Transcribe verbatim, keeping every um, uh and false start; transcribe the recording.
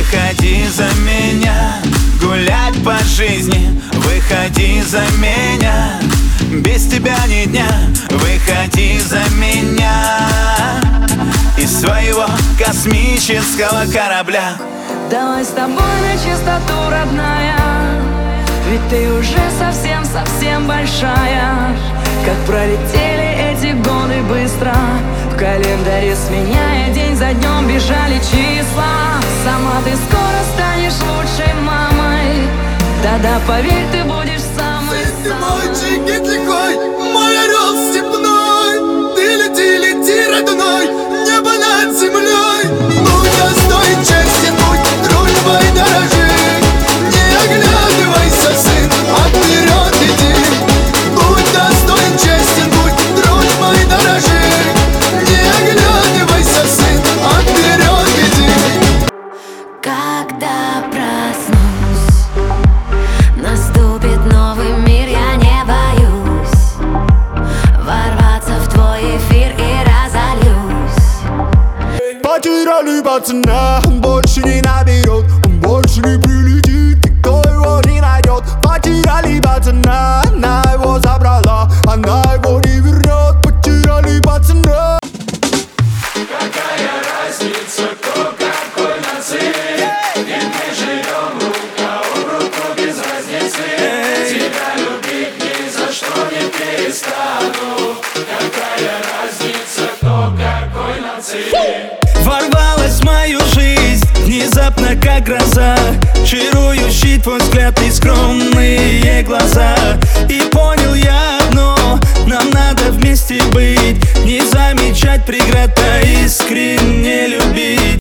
Выходи за меня, гулять по жизни. Выходи за меня, без тебя ни дня. Выходи за меня из своего космического корабля. Давай с тобой на чистоту, родная, ведь ты уже совсем-совсем большая. Как пролетели эти годы быстро, в календаре сменяя день за днем бежали числа. Сама ты скоро станешь лучшей мамой, да-да, поверь, ты будешь самой Ты мой лихой, мой орел степной. Ты лети, лети, родной, небо над землей. Будь достоин чести, будь дружбой дорожи. Не оглядывайся, сын, а вперед иди. Будь достоин чести, будь дружбой дорожи. Не оглядывайся, сын, а вперед иди. Когда проснусь, наступит новый мир, я не боюсь ворваться в твой эфир и разольюсь. Потеряли пацана, он больше не наберет, он больше не прилетит, никто его не найдет. Потеряли пацана, она его забрала, она его не вернет. Потеряли пацана. Какая разница, кто какой нации? Ведь мы живем рука об руку без разницы. Тебя любить ни за что не перестану. Какая разница, кто какой нации? Ворвалась в мою жизнь внезапно, как гроза, чарующий твой взгляд и скромные глаза. И понял я одно: нам надо вместе быть, не замечать преград, а искренне любить.